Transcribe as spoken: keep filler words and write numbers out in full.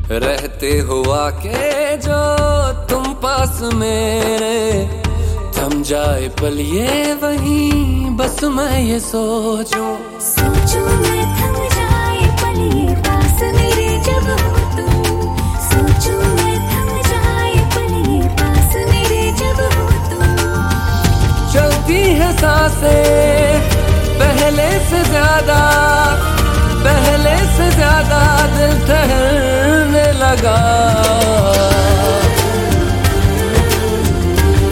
रहते हुआ के जो तुम पास मेरे, थम जाए पल ये वहीं बस मैं ये सोचूं सोचूं मैं थम जाए पल ये पास मेरे जब हो तुम। सोचूं मैं थम जाए पल ये पास मेरे जब हो तुम। चलती है सांसें पहले से ज्यादा, पहले से ज्यादा दिल ठहरने लगा।